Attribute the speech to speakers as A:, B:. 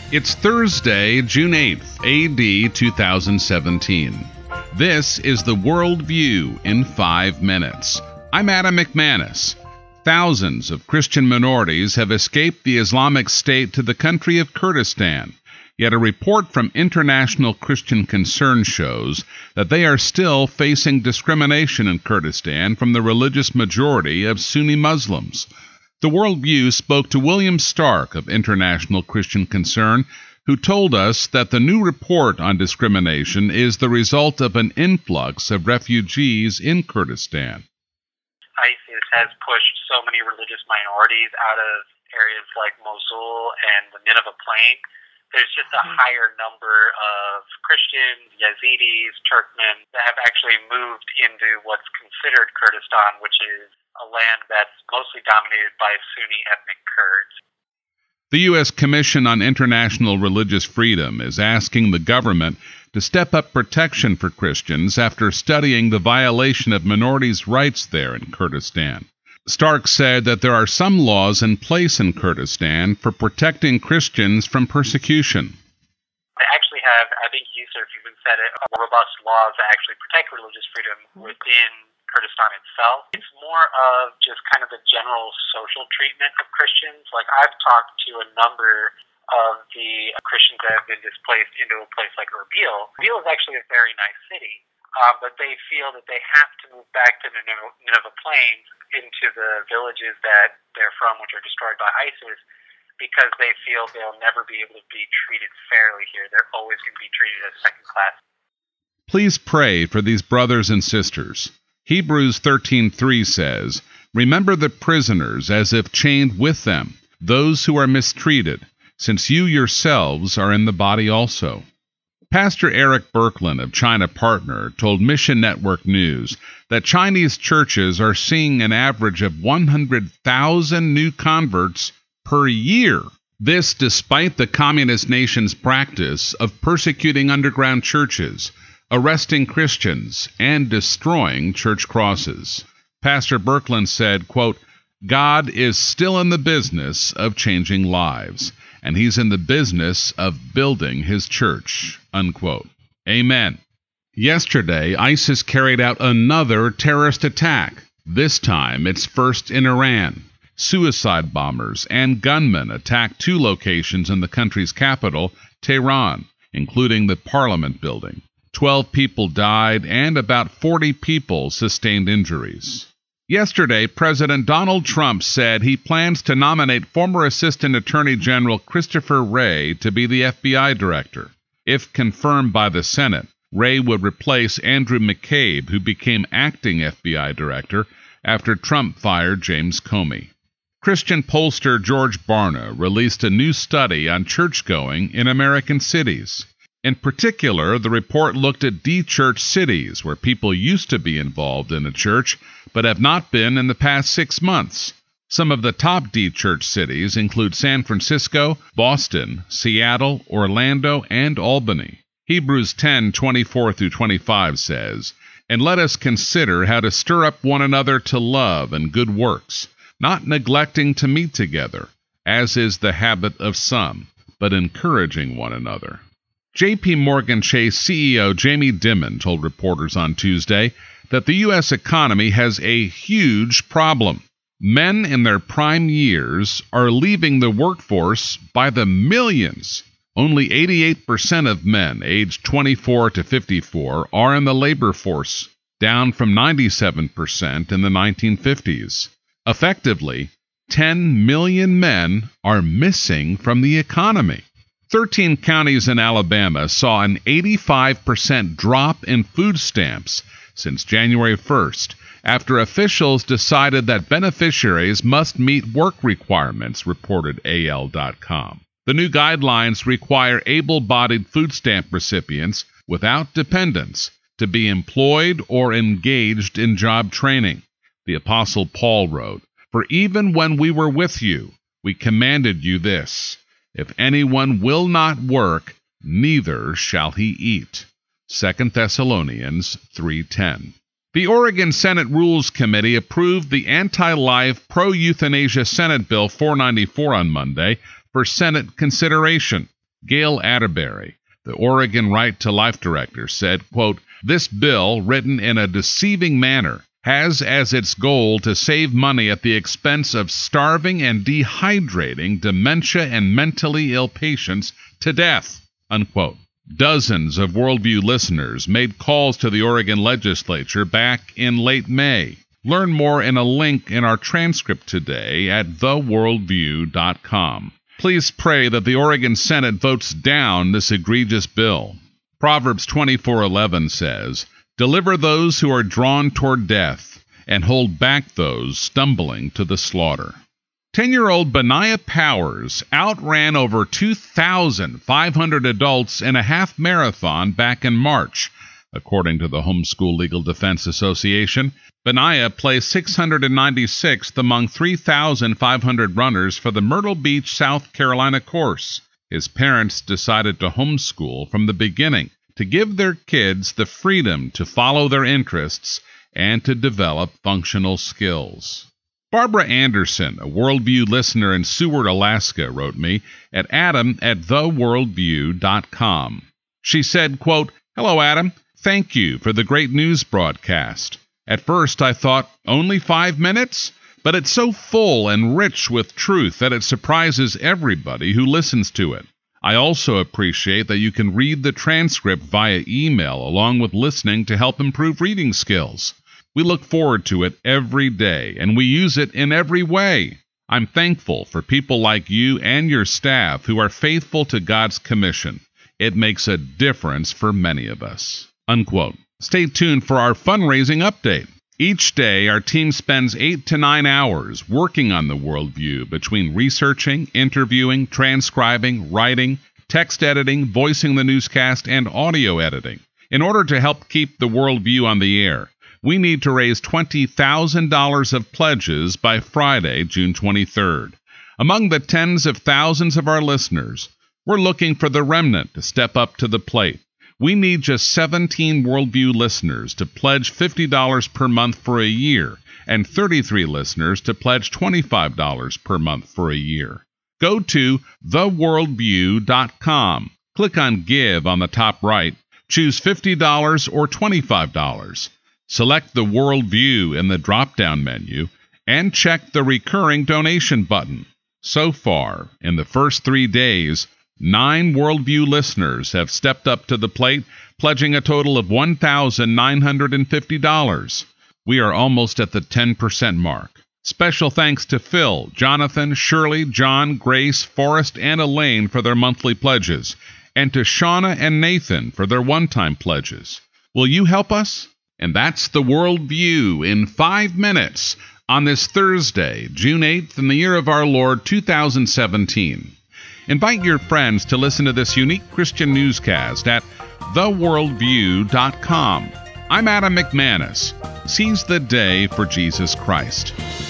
A: It's Thursday, June 8th, AD 2017. This is the World View in 5 minutes. I'm Adam McManus. Thousands of Christian minorities have escaped the Islamic State to the country of Kurdistan. Yet a report from International Christian Concern shows that they are still facing discrimination in Kurdistan from the religious majority of Sunni Muslims. The World View spoke to William Stark of International Christian Concern, who told us that the new report on discrimination is the result of an influx of refugees in Kurdistan.
B: ISIS has pushed so many religious minorities out of areas like Mosul and the Nineveh Plain. There's just a higher number of Christians, Yazidis, Turkmen that have actually moved into what's considered Kurdistan, which is a land that's mostly dominated by Sunni ethnic Kurds.
A: The U.S. Commission on International Religious Freedom is asking the government to step up protection for Christians after studying the violation of minorities' rights there in Kurdistan. Stark said that there are some laws in place in Kurdistan for protecting Christians from persecution.
B: They actually have, I think Yusuf even said it, robust laws that actually protect religious freedom within Kurdistan itself. It's more of just kind of the general social treatment of Christians. Like, I've talked to a number of the Christians that have been displaced into a place like Erbil. Erbil is actually a very nice city, but they feel that they have to move back to the Nineveh Plains into the villages that they're from, which are destroyed by ISIS, because they feel they'll never be able to be treated fairly here. They're always going to be treated as second class.
A: Please pray for these brothers and sisters. Hebrews 13:3 says, "Remember the prisoners as if chained with them, those who are mistreated, since you yourselves are in the body also." Pastor Eric Birkeland of China Partner told Mission Network News that Chinese churches are seeing an average of 100,000 new converts per year. This despite the communist nation's practice of persecuting underground churches, arresting Christians, and destroying church crosses. Pastor Birkeland said, quote, "God is still in the business of changing lives, and he's in the business of building his church," unquote. Amen. Yesterday, ISIS carried out another terrorist attack. This time, it's first in Iran. Suicide bombers and gunmen attacked 2 locations in the country's capital, Tehran, including the parliament building. 12 people died and about 40 people sustained injuries. Yesterday, President Donald Trump said he plans to nominate former Assistant Attorney General Christopher Wray to be the FBI director. If confirmed by the Senate, Wray would replace Andrew McCabe, who became acting FBI director after Trump fired James Comey. Christian pollster George Barna released a new study on church-going in American cities. In particular, the report looked at de-church cities where people used to be involved in a church but have not been in the past 6 months. Some of the top de-church cities include San Francisco, Boston, Seattle, Orlando, and Albany. Hebrews 10:24-25 says, "And let us consider how to stir up one another to love and good works, not neglecting to meet together, as is the habit of some, but encouraging one another." J.P. Morgan Chase CEO Jamie Dimon told reporters on Tuesday that the U.S. economy has a huge problem. Men in their prime years are leaving the workforce by the millions. Only 88% of men aged 24 to 54 are in the labor force, down from 97% in the 1950s. Effectively, 10 million men are missing from the economy. 13 counties in Alabama saw an 85% drop in food stamps since January 1st, after officials decided that beneficiaries must meet work requirements, reported AL.com. The new guidelines require able-bodied food stamp recipients without dependents to be employed or engaged in job training. The Apostle Paul wrote, "For even when we were with you, we commanded you this: if anyone will not work, neither shall he eat." 2 Thessalonians 3:10. The Oregon Senate Rules Committee approved the anti-life, pro-euthanasia Senate Bill 494 on Monday for Senate consideration. Gail Atterbury, the Oregon Right to Life director, said, quote, "This bill, written in a deceiving manner, has as its goal to save money at the expense of starving and dehydrating dementia and mentally ill patients to death," unquote. Dozens of Worldview listeners made calls to the Oregon legislature back in late May. Learn more in a link in our transcript today at theworldview.com. Please pray that the Oregon Senate votes down this egregious bill. Proverbs 24:11 says, "Deliver those who are drawn toward death, and hold back those stumbling to the slaughter." 10-year-old Benaiah Powers outran over 2,500 adults in a half marathon back in March. According to the Homeschool Legal Defense Association, Benaiah placed 696th among 3,500 runners for the Myrtle Beach, South Carolina course. His parents decided to homeschool from the beginning to give their kids the freedom to follow their interests and to develop functional skills. Barbara Anderson, a Worldview listener in Seward, Alaska, wrote me at adam@theworldview.com. She said, quote, "Hello, Adam. Thank you for the great news broadcast. At first I thought, only 5 minutes? But it's so full and rich with truth that it surprises everybody who listens to it. I also appreciate that you can read the transcript via email along with listening to help improve reading skills. We look forward to it every day, and we use it in every way. I'm thankful for people like you and your staff who are faithful to God's commission. It makes a difference for many of us." Unquote. Stay tuned for our fundraising update. Each day, our team spends 8 to 9 hours working on the Worldview between researching, interviewing, transcribing, writing, text editing, voicing the newscast, and audio editing. In order to help keep the Worldview on the air, we need to raise $20,000 of pledges by Friday, June 23rd. Among the tens of thousands of our listeners, we're looking for the remnant to step up to the plate. We need just 17 Worldview listeners to pledge $50 per month for a year, and 33 listeners to pledge $25 per month for a year. Go to theworldview.com. Click on Give on the top right. Choose $50 or $25. Select the Worldview in the drop-down menu, and check the recurring donation button. So far, in the first 3 days, 9 Worldview listeners have stepped up to the plate, pledging a total of $1,950. We are almost at the 10% mark. Special thanks to Phil, Jonathan, Shirley, John, Grace, Forrest, and Elaine for their monthly pledges, and to Shauna and Nathan for their one-time pledges. Will you help us? And that's the Worldview in 5 minutes on this Thursday, June 8th, in the year of our Lord 2017. Invite your friends to listen to this unique Christian newscast at theworldview.com. I'm Adam McManus. Seize the day for Jesus Christ.